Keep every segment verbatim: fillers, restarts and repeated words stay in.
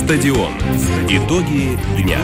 Стадион. Итоги дня.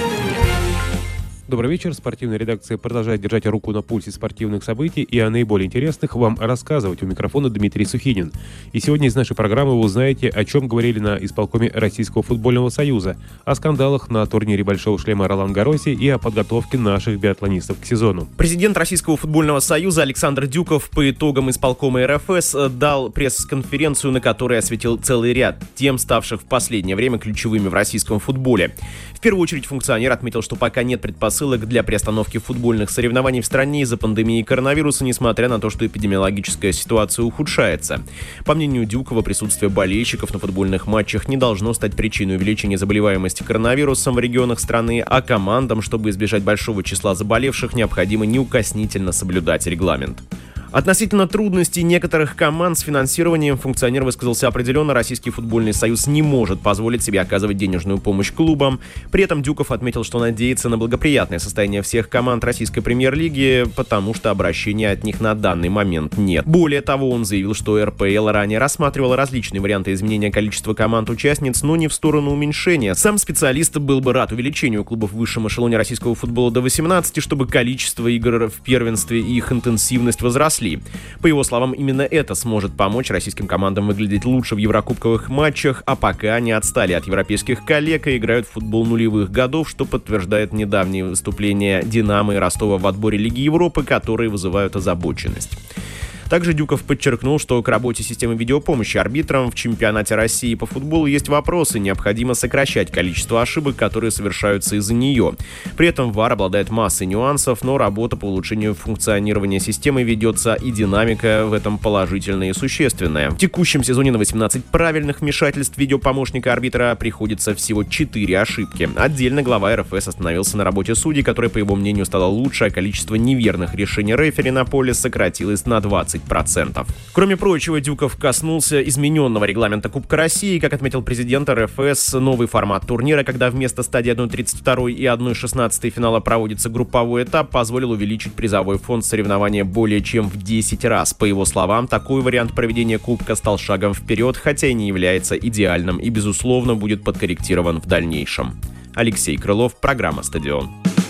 Добрый вечер. Спортивная редакция продолжает держать руку на пульсе спортивных событий и о наиболее интересных вам рассказывать. У микрофона Дмитрий Сухинин. И сегодня из нашей программы вы узнаете, о чем говорили на исполкоме Российского футбольного союза, о скандалах на турнире «Большого шлема» Ролан Гарроси и о подготовке наших биатлонистов к сезону. Президент Российского футбольного союза Александр Дюков по итогам исполкома эр эф эс дал пресс-конференцию, на которой осветил целый ряд тем, ставших в последнее время ключевыми в российском футболе. В первую очередь функционер отметил, что пока нет предпосылок для приостановки футбольных соревнований в стране из-за пандемии коронавируса, несмотря на то, что эпидемиологическая ситуация ухудшается. По мнению Дюкова, присутствие болельщиков на футбольных матчах не должно стать причиной увеличения заболеваемости коронавирусом в регионах страны, а командам, чтобы избежать большого числа заболевших, необходимо неукоснительно соблюдать регламент. Относительно трудностей некоторых команд с финансированием функционер высказался определенно. Российский футбольный союз не может позволить себе оказывать денежную помощь клубам. При этом Дюков отметил, что надеется на благоприятное состояние всех команд российской премьер-лиги, потому что обращения от них на данный момент нет. Более того, он заявил, что эр пэ эл ранее рассматривал различные варианты изменения количества команд-участниц, но не в сторону уменьшения. Сам специалист был бы рад увеличению клубов в высшем эшелоне российского футбола до восемнадцати, чтобы количество игр в первенстве и их интенсивность возросли. По его словам, именно это сможет помочь российским командам выглядеть лучше в еврокубковых матчах, а пока они отстали от европейских коллег и играют в футбол нулевых годов, что подтверждает недавние выступления «Динамо» и Ростова в отборе Лиги Европы, которые вызывают озабоченность. Также Дюков подчеркнул, что к работе системы видеопомощи арбитрам в чемпионате России по футболу есть вопросы, необходимо сокращать количество ошибок, которые совершаются из-за нее. При этом ВАР обладает массой нюансов, но работа по улучшению функционирования системы ведется, и динамика в этом положительная и существенная. В текущем сезоне на восемнадцать правильных вмешательств видеопомощника арбитра приходится всего четыре ошибки. Отдельно глава эр эф эс остановился на работе судей, которая, по его мнению, стала лучше, а количество неверных решений рефери на поле сократилось на двадцать процентов. Кроме прочего, Дюков коснулся измененного регламента Кубка России. Как отметил президент эр эф эс, новый формат турнира, когда вместо стадии одна тридцать два и одна шестнадцать финала проводится групповой этап, позволил увеличить призовой фонд соревнования более чем в десять раз. По его словам, такой вариант проведения Кубка стал шагом вперед, хотя и не является идеальным и, безусловно, будет подкорректирован в дальнейшем. Алексей Крылов, программа «Стадион».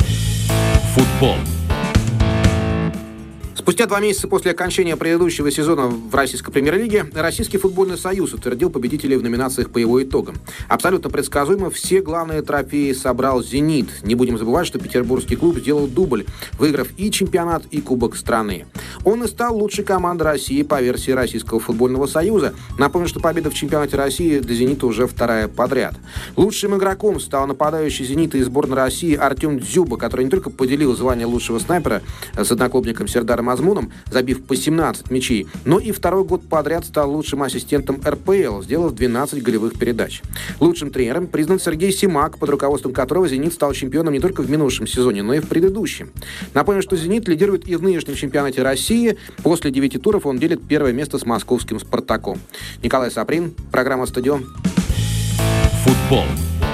Футбол. Спустя два месяца после окончания предыдущего сезона в российской премьер-лиге Российский футбольный союз утвердил победителей в номинациях по его итогам. Абсолютно предсказуемо все главные трофеи собрал «Зенит». Не будем забывать, что петербургский клуб сделал дубль, выиграв и чемпионат, и Кубок страны. Он и стал лучшей командой России по версии Российского футбольного союза. Напомню, что победа в чемпионате России для «Зенита» уже вторая подряд. Лучшим игроком стал нападающий «Зенита» из сборной России Артем Дзюба, который не только поделил звание лучшего снайпера с одноклубником Сердаром Азмуном, забив по семнадцать мячей, но и второй год подряд стал лучшим ассистентом эр пэ эл, сделав двенадцать голевых передач. Лучшим тренером признан Сергей Симак, под руководством которого «Зенит» стал чемпионом не только в минувшем сезоне, но и в предыдущем. Напомню, что «Зенит» лидирует и в нынешнем чемпионате России. После девяти туров он делит первое место с московским «Спартаком». Николай Саприн, программа «Стадион». Футбол.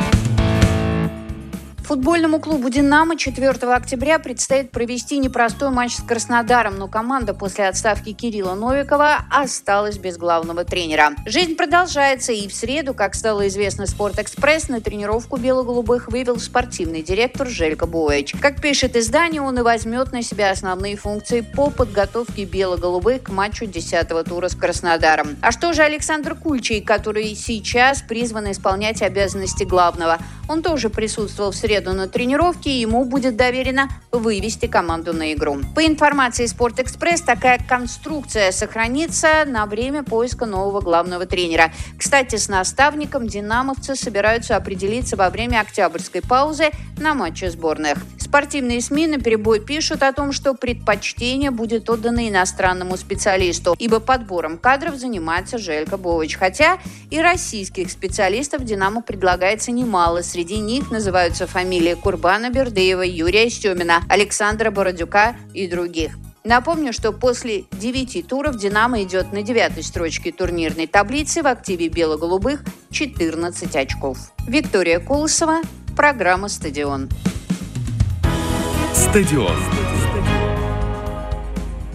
Футбольному клубу «Динамо» четвёртого октября предстоит провести непростой матч с Краснодаром, но команда после отставки Кирилла Новикова осталась без главного тренера. Жизнь продолжается, и в среду, как стало известно «Спортэкспресс», на тренировку бело-голубых вывел спортивный директор Желько Боевич. Как пишет издание, он и возьмет на себя основные функции по подготовке бело-голубых к матчу десятого тура с Краснодаром. А что же Александр Кульчий, который сейчас призван исполнять обязанности главного? Он тоже присутствовал в среду на тренировке, и ему будет доверено вывести команду на игру. По информации «Спортэкспресс», такая конструкция сохранится на время поиска нового главного тренера. Кстати, с наставником динамовцы собираются определиться во время октябрьской паузы на матче сборных. Спортивные СМИ наперебой пишут о том, что предпочтение будет отдано иностранному специалисту, ибо подбором кадров занимается Желько Боевич. Хотя и российских специалистов «Динамо» предлагается немало. Среди них называются фамилии Курбана Бердыева, Юрия Стемина, Александра Бородюка и других. Напомню, что после девяти туров «Динамо» идет на девятой строчке турнирной таблицы, в активе бело-голубых четырнадцать очков. Виктория Колосова, программа «Стадион». Стадион.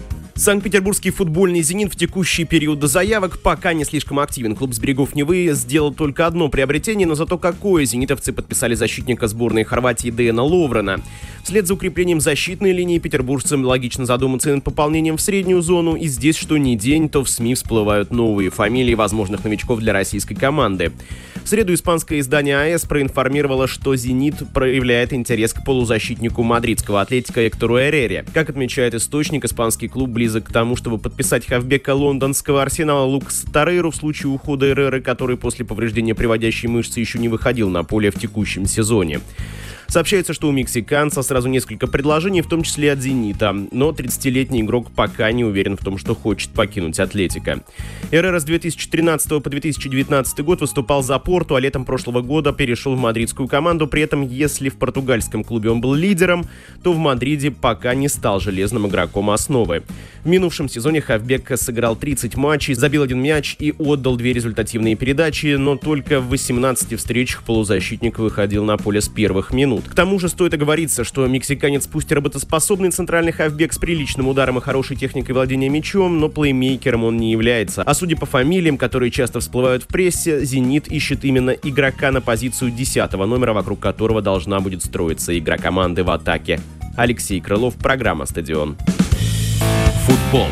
Санкт-Петербургский футбольный «Зенит» в текущий период до заявок пока не слишком активен. Клуб с берегов Невы сделал только одно приобретение, но зато какое. Зенитовцы подписали защитника сборной Хорватии Деяна Ловрена. Вслед за укреплением защитной линии петербуржцам логично задуматься над пополнением в среднюю зону. И здесь что ни день, то в СМИ всплывают новые фамилии возможных новичков для российской команды. В среду испанское издание АЭС проинформировало, что «Зенит» проявляет интерес к полузащитнику мадридского «Атлетико» Эктору Эррере. Как отмечает источник, испанский клуб близок к тому, чтобы подписать хавбека лондонского «Арсенала» Лукаса Торрейру в случае ухода Эрреры, который после повреждения приводящей мышцы еще не выходил на поле в текущем сезоне. Сообщается, что у мексиканца сразу несколько предложений, в том числе от «Зенита», но тридцатилетний игрок пока не уверен в том, что хочет покинуть «Атлетико». Эррера с две тысячи тринадцатого по две тысячи девятнадцатый год выступал за Порту, а летом прошлого года перешел в мадридскую команду. При этом, если в португальском клубе он был лидером, то в Мадриде пока не стал железным игроком основы. В минувшем сезоне хавбек сыграл тридцать матчей, забил один мяч и отдал две результативные передачи, но только в восемнадцати встречах полузащитник выходил на поле с первых минут. К тому же стоит оговориться, что мексиканец пусть и работоспособный центральный хавбек с приличным ударом и хорошей техникой владения мячом, но плеймейкером он не является. А судя по фамилиям, которые часто всплывают в прессе, «Зенит» ищет именно игрока на позицию десятого номера, вокруг которого должна будет строиться игра команды в атаке. Алексей Крылов, программа «Стадион». Футбол.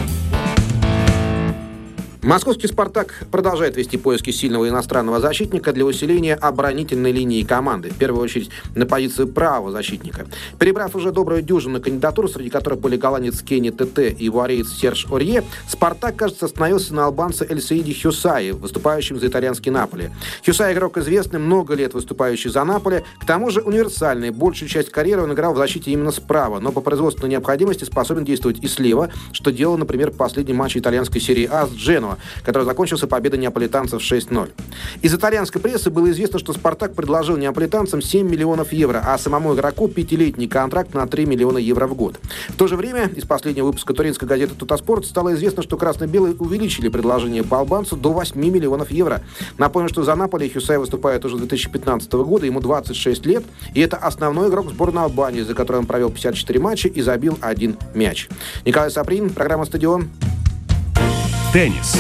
Московский «Спартак» продолжает вести поиски сильного иностранного защитника для усиления оборонительной линии команды, в первую очередь на позицию правого защитника. Перебрав уже добрую дюжину кандидатур, среди которых были голландец Кенни Тете и вариец Серж Орье, «Спартак», кажется, остановился на албанце Эль-Саиде Хюсае, выступающем за итальянский Наполи. Хюсай — игрок известный, много лет выступающий за Наполи, к тому же универсальный. Большую часть карьеры он играл в защите именно справа, но по производственной необходимости способен действовать и слева, что делал, например, в последнем матче итальянской серии А с Дженоа, который закончился победой неаполитанцев шесть ноль. Из итальянской прессы было известно, что «Спартак» предложил неаполитанцам семь миллионов евро, а самому игроку пятилетний контракт на три миллиона евро в год. В то же время из последнего выпуска туринской газеты «Тутоспорт» стало известно, что красно-белые увеличили предложение по албанцу до восьми миллионов евро. Напомню, что за Наполи Хюсай выступает уже с две тысячи пятнадцатого года, ему двадцать шесть лет, и это основной игрок сборной Албании, за которой он провел пятьдесят четыре матча и забил один мяч. Николай Саприн, программа «Стадион». Теннис.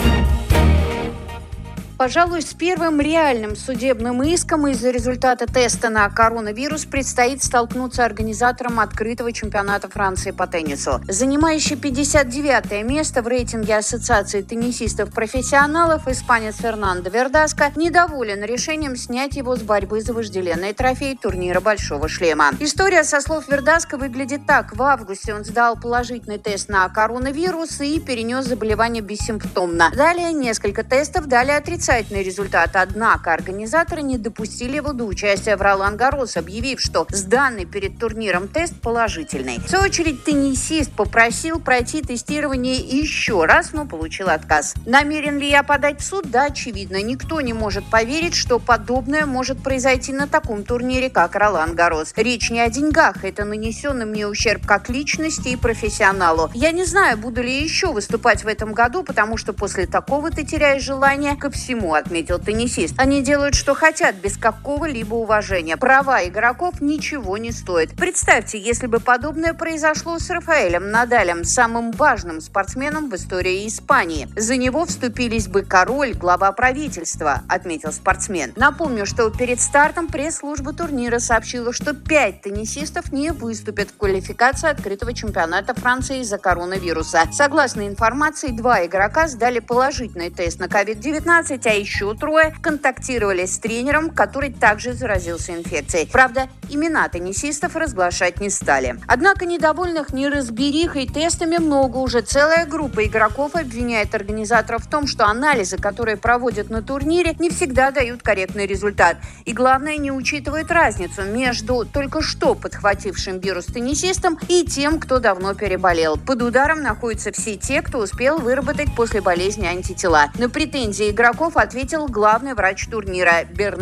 Пожалуй, с первым реальным судебным иском из-за результата теста на коронавирус предстоит столкнуться организаторам открытого чемпионата Франции по теннису. Занимающий пятьдесят девятое место в рейтинге Ассоциации теннисистов-профессионалов испанец Фернандо Вердаска недоволен решением снять его с борьбы за вожделенный трофей турнира «Большого шлема». История, со слов Вердаска, выглядит так. В августе он сдал положительный тест на коронавирус и перенес заболевание бессимптомно. Далее несколько тестов дали отрицательный результат, однако организаторы не допустили его до участия в Ролан-Гаррос, объявив, что сданный перед турниром тест положительный. В свою очередь, теннисист попросил пройти тестирование еще раз, но получил отказ. Намерен ли я подать в суд? Да, очевидно. Никто не может поверить, что подобное может произойти на таком турнире, как Ролан-Гаррос. Речь не о деньгах, это нанесенный мне ущерб как личности и профессионалу. Я не знаю, буду ли еще выступать в этом году, потому что после такого ты теряешь желание ко всему, отметил теннисист. Они делают, что хотят, без какого-либо уважения. Права игроков ничего не стоят. Представьте, если бы подобное произошло с Рафаэлем Надалем, самым важным спортсменом в истории Испании. За него вступились бы король, глава правительства, отметил спортсмен. Напомню, что перед стартом пресс-служба турнира сообщила, что пять теннисистов не выступят в квалификации открытого чемпионата Франции из-за коронавируса. Согласно информации, два игрока сдали положительный тест на ковид девятнадцать, а еще трое контактировали с тренером, который также заразился инфекцией. Правда, имена теннисистов разглашать не стали. Однако недовольных неразберихой тестами много. Уже целая группа игроков обвиняет организаторов в том, что анализы, которые проводят на турнире, не всегда дают корректный результат. И главное, не учитывают разницу между только что подхватившим вирус теннисистом и тем, кто давно переболел. Под ударом находятся все те, кто успел выработать после болезни антитела. На претензии игроков ответил главный врач турнира Бернан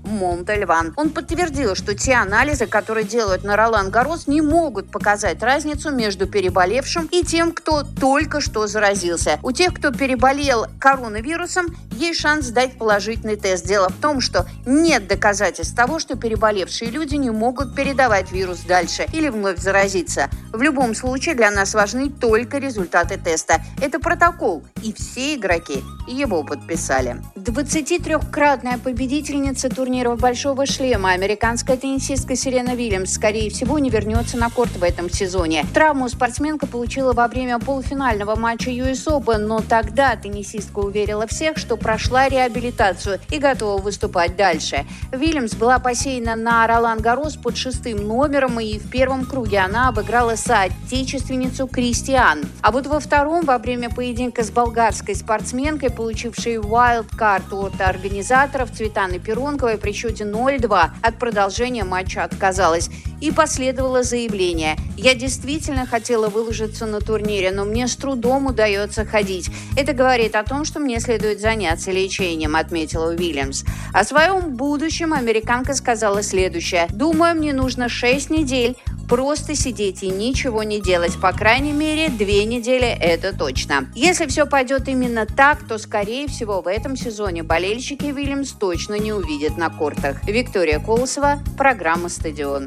Монтальван. Он подтвердил, что те анализы, которые делают на Ролан-Гаррос, не могут показать разницу между переболевшим и тем, кто только что заразился. У тех, кто переболел коронавирусом, есть шанс сдать положительный тест. Дело в том, что нет доказательств того, что переболевшие люди не могут передавать вирус дальше или вновь заразиться. В любом случае для нас важны только результаты теста. Это протокол, и все игроки его подписали. двадцатитрёхкратная победительница турниров «Большого шлема», американская теннисистка Серена Вильямс, скорее всего, не вернется на корт в этом сезоне. Травму спортсменка получила во время полуфинального матча ю эс Open, но тогда теннисистка уверила всех, что прошла реабилитацию и готова выступать дальше. Вильямс была посеяна на Ролан-Гаррос под шестым номером, и в первом круге она обыграла соотечественницу Кристиан. А вот во втором, во время поединка с болгарской спортсменкой, получившей вайлдкарт от организаторов Цветаны Перунковой, при счете ноль-два от продолжения матча отказалась. И последовало заявление: «Я действительно хотела выложиться на турнире, но мне с трудом удается ходить. Это говорит о том, что мне следует заняться лечением», — отметила Уильямс. О своем будущем американка сказала следующее: «Думаю, мне нужно шесть недель просто сидеть и ничего не делать. По крайней мере, две недели – это точно». Если все пойдет именно так, то, скорее всего, в этом сезоне болельщики Уильямс точно не увидят на кортах. Виктория Колосова, программа «Стадион».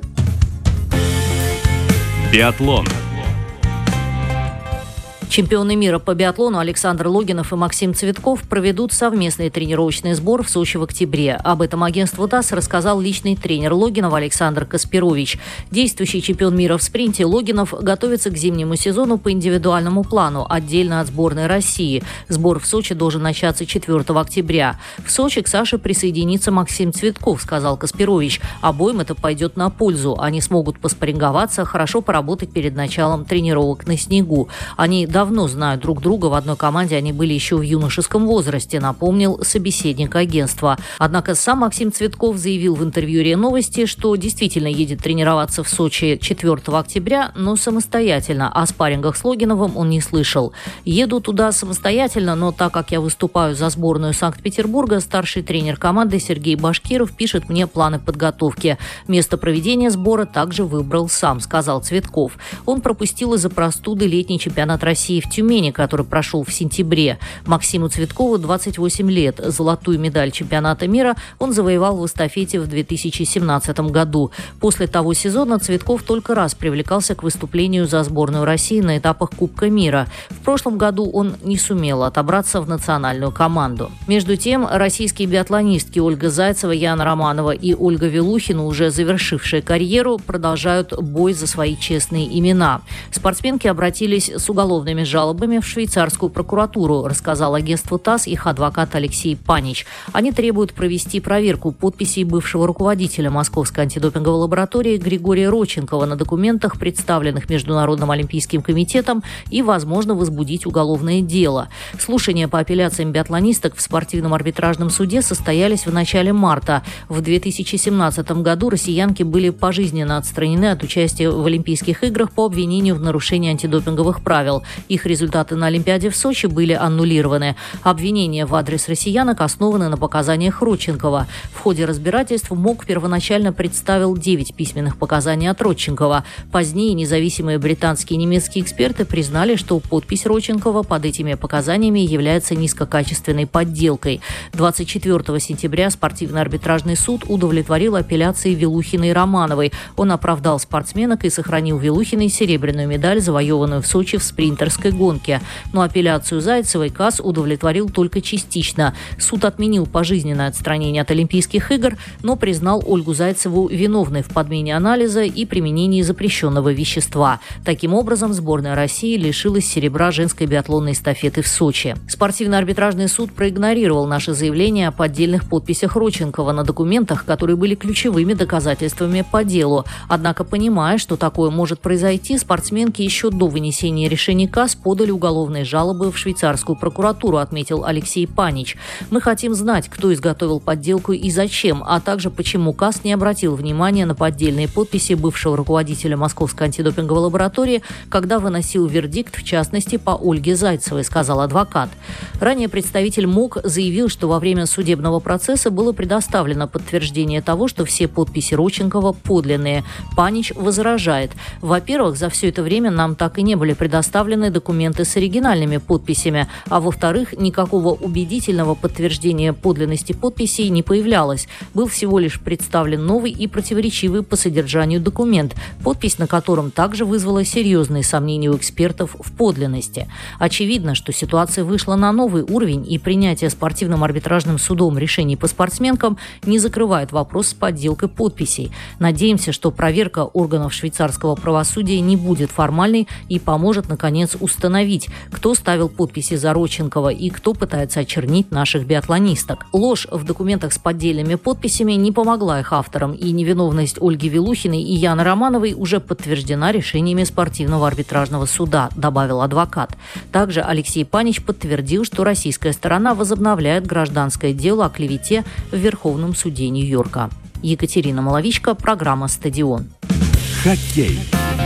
Биатлон. Чемпионы мира по биатлону Александр Логинов и Максим Цветков проведут совместный тренировочный сбор в Сочи в октябре. Об этом агентству ТАСС рассказал личный тренер Логинова Александр Каспирович. Действующий чемпион мира в спринте Логинов готовится к зимнему сезону по индивидуальному плану, отдельно от сборной России. Сбор в Сочи должен начаться четвёртого октября. В Сочи к Саше присоединится Максим Цветков, сказал Каспирович. Обоим это пойдет на пользу. Они смогут поспарринговаться, хорошо поработать перед началом тренировок на снегу. Они давно знают друг друга, в одной команде они были еще в юношеском возрасте, напомнил собеседник агентства. Однако сам Максим Цветков заявил в интервью РИА Новости, что действительно едет тренироваться в Сочи четвёртого октября, но самостоятельно. О спаррингах с Логиновым он не слышал. «Еду туда самостоятельно, но так как я выступаю за сборную Санкт-Петербурга, старший тренер команды Сергей Башкиров пишет мне планы подготовки. Место проведения сбора также выбрал сам», — сказал Цветков. Он пропустил из-за простуды летний чемпионат России в Тюмени, который прошел в сентябре. Максиму Цветкову двадцать восемь лет. Золотую медаль чемпионата мира он завоевал в эстафете в две тысячи семнадцатом году. После того сезона Цветков только раз привлекался к выступлению за сборную России на этапах Кубка мира. В прошлом году он не сумел отобраться в национальную команду. Между тем, российские биатлонистки Ольга Зайцева, Яна Романова и Ольга Велухина, уже завершившие карьеру, продолжают бой за свои честные имена. Спортсменки обратились с уголовными жалобами в швейцарскую прокуратуру, рассказал агентству ТАСС их адвокат Алексей Панич. Они требуют провести проверку подписей бывшего руководителя Московской антидопинговой лаборатории Григория Родченкова на документах, представленных Международным олимпийским комитетом, и, возможно, возбудить уголовное дело. Слушания по апелляциям биатлонисток в спортивном арбитражном суде состоялись в начале марта. В две тысячи семнадцатом году россиянки были пожизненно отстранены от участия в Олимпийских играх по обвинению в нарушении антидопинговых правил. Их результаты на Олимпиаде в Сочи были аннулированы. Обвинения в адрес россиянок основаны на показаниях Родченкова. В ходе разбирательств МОК первоначально представил девять письменных показаний от Родченкова. Позднее независимые британские и немецкие эксперты признали, что подпись Родченкова под этими показаниями является низкокачественной подделкой. двадцать четвёртого сентября спортивный арбитражный суд удовлетворил апелляции Велухиной и Романовой. Он оправдал спортсменок и сохранил Велухиной серебряную медаль, завоеванную в Сочи в спринтерской гонке. Но апелляцию Зайцевой КАС удовлетворил только частично. Суд отменил пожизненное отстранение от Олимпийских игр, но признал Ольгу Зайцеву виновной в подмене анализа и применении запрещенного вещества. Таким образом, сборная России лишилась серебра женской биатлонной эстафеты в Сочи. Спортивный арбитражный суд проигнорировал наше заявление о поддельных подписях Родченкова на документах, которые были ключевыми доказательствами по делу. Однако, понимая, что такое может произойти, спортсменки еще до вынесения решения КАС подали уголовные жалобы в швейцарскую прокуратуру, отметил Алексей Панич. «Мы хотим знать, кто изготовил подделку и зачем, а также почему КАС не обратил внимания на поддельные подписи бывшего руководителя Московской антидопинговой лаборатории, когда выносил вердикт, в частности, по Ольге Зайцевой», — сказал адвокат. Ранее представитель МОК заявил, что во время судебного процесса было предоставлено подтверждение того, что все подписи Родченкова подлинные. Панич возражает. Во-первых, за все это время нам так и не были предоставлены документы с оригинальными подписями, а во-вторых, никакого убедительного подтверждения подлинности подписей не появлялось. Был всего лишь представлен новый и противоречивый по содержанию документ, подпись на котором также вызвала серьезные сомнения у экспертов в подлинности. Очевидно, что ситуация вышла на новый уровень, и принятие спортивным арбитражным судом решений по спортсменкам не закрывает вопрос с подделкой подписей. Надеемся, что проверка органов швейцарского правосудия не будет формальной и поможет, наконец, установить, кто ставил подписи за Родченкова и кто пытается очернить наших биатлонисток. Ложь в документах с поддельными подписями не помогла их авторам, и невиновность Ольги Вилухиной и Яны Романовой уже подтверждена решениями спортивного арбитражного суда, добавил адвокат. Также Алексей Панич подтвердил, что российская сторона возобновляет гражданское дело о клевете в Верховном суде Нью-Йорка. Екатерина Маловичка, программа «Стадион». Хоккей.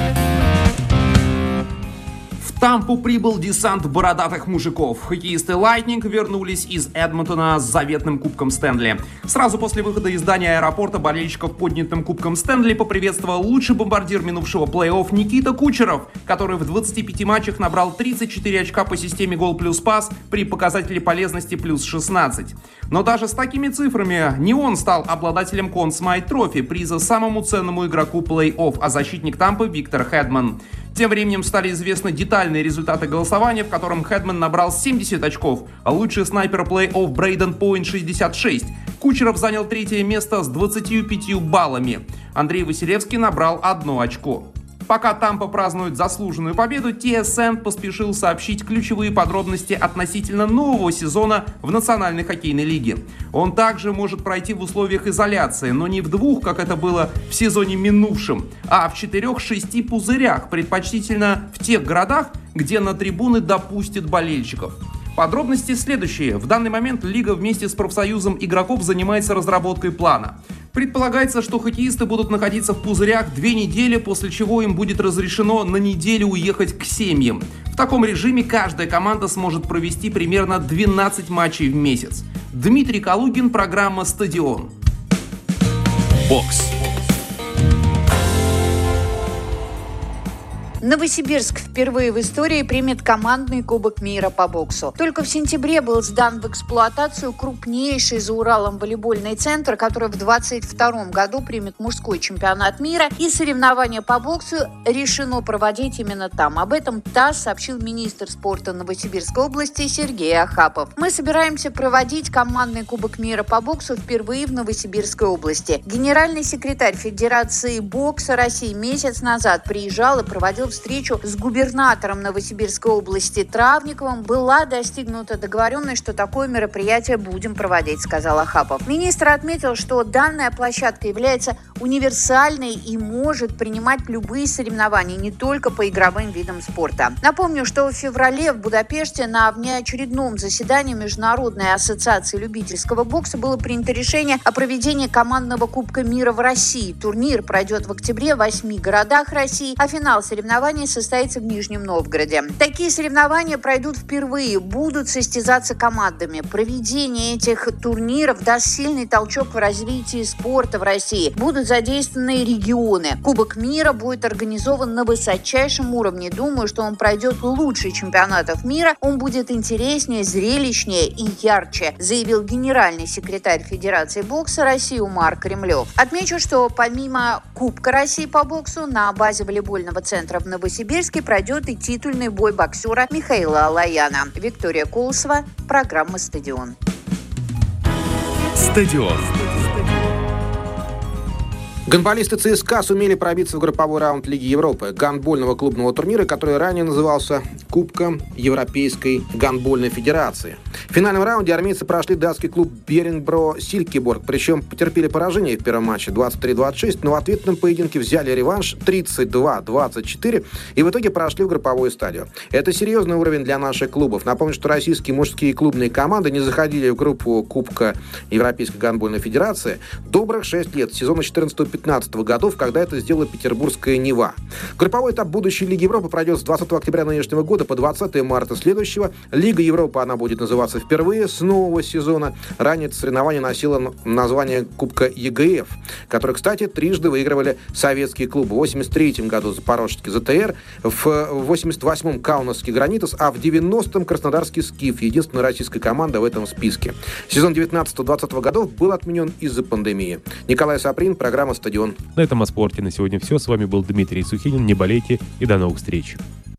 В Тампу прибыл десант бородатых мужиков. Хоккеисты «Лайтнинг» вернулись из Эдмонтона с заветным кубком Стэнли. Сразу после выхода из здания аэропорта болельщиков поднятым кубком Стэнли поприветствовал лучший бомбардир минувшего плей-офф Никита Кучеров, который в двадцати пяти матчах набрал тридцать четыре очка по системе гол плюс пас при показателе полезности плюс шестнадцать. Но даже с такими цифрами не он стал обладателем Conn Smythe Trophy, приза самому ценному игроку плей-офф, а защитник Тампы Виктор Хедман. Тем временем стали известны детальные результаты голосования, в котором Хедман набрал семьдесят очков, а лучший снайпер плей-офф Брейден Пойнт шестьдесят шесть. Кучеров занял третье место с двадцатью пятью баллами. Андрей Василевский набрал одно очко. Пока Тампа празднует заслуженную победу, Ти Эс Эн поспешил сообщить ключевые подробности относительно нового сезона в Национальной хоккейной лиге. Он также может пройти в условиях изоляции, но не в двух, как это было в сезоне минувшем, а в четырех-шести пузырях, предпочтительно в тех городах, где на трибуны допустят болельщиков. Подробности следующие. В данный момент лига вместе с профсоюзом игроков занимается разработкой плана. Предполагается, что хоккеисты будут находиться в пузырях две недели, после чего им будет разрешено на неделю уехать к семьям. В таком режиме каждая команда сможет провести примерно двенадцать матчей в месяц. Дмитрий Калугин, программа «Стадион». Бокс. Новосибирск впервые в истории примет командный Кубок мира по боксу. Только в сентябре был сдан в эксплуатацию крупнейший за Уралом волейбольный центр, который в двадцать втором году примет мужской чемпионат мира, и соревнования по боксу решено проводить именно там. Об этом ТАСС сообщил министр спорта Новосибирской области Сергей Ахапов. Мы собираемся проводить командный Кубок мира по боксу впервые в Новосибирской области. Генеральный секретарь Федерации бокса России месяц назад приезжал и проводил встречу с губернатором Новосибирской области Травниковым. Была достигнута договоренность, что такое мероприятие будем проводить, сказал Ахапов. Министр отметил, что данная площадка является универсальной и может принимать любые соревнования, не только по игровым видам спорта. Напомню, что в феврале в Будапеште на внеочередном заседании Международной ассоциации любительского бокса было принято решение о проведении командного Кубка мира в России. Турнир пройдет в октябре в восьми городах России, а финал соревнований состоится в Нижнем Новгороде. Такие соревнования пройдут впервые, будут состязаться командами. Проведение этих турниров даст сильный толчок в развитии спорта в России. Будут задействованы регионы. Кубок мира будет организован на высочайшем уровне. Думаю, что он пройдет лучше чемпионатов мира. Он будет интереснее, зрелищнее и ярче, заявил генеральный секретарь Федерации бокса России Умар Кремлев. Отмечу, что помимо Кубка России по боксу на базе волейбольного центра в Новосибирске пройдет и титульный бой боксера Михаила Алаяна. Виктория Колосова, программа «Стадион». Стадион. Гандболисты ЦСКА сумели пробиться в групповой раунд Лиги Европы, гандбольного клубного турнира, который ранее назывался Кубком Европейской гандбольной федерации. В финальном раунде армейцы прошли датский клуб Беренбро Силькеборг, причем потерпели поражение в первом матче двадцать три двадцать шесть, но в ответном поединке взяли реванш тридцать два двадцать четыре и в итоге прошли в групповую стадию. Это серьезный уровень для наших клубов. Напомню, что российские мужские клубные команды не заходили в группу Кубка Европейской гандбольной федерации добрых шесть лет, с сезона четырнадцатого девятнадцатого годов, когда это сделала петербургская «Нева». Групповой этап будущей Лиги Европы пройдет с двадцатого октября нынешнего года по двадцатого марта следующего. Лига Европы, она будет называться впервые с нового сезона. Ранее это соревнование носило название Кубка ЕГФ, который, кстати, трижды выигрывали советские клубы. В восемьдесят третьем году запорожский ЗТР, в восемьдесят восьмом каунасский «Гранитас», а в девяностом краснодарский «Скиф», единственная российская команда в этом списке. Сезон девятнадцатого-двадцатого годов был отменен из-за пандемии. Николай Саприн, программа «Стадион». На этом о спорте на сегодня все. С вами был Дмитрий Сухинин. Не болейте и до новых встреч.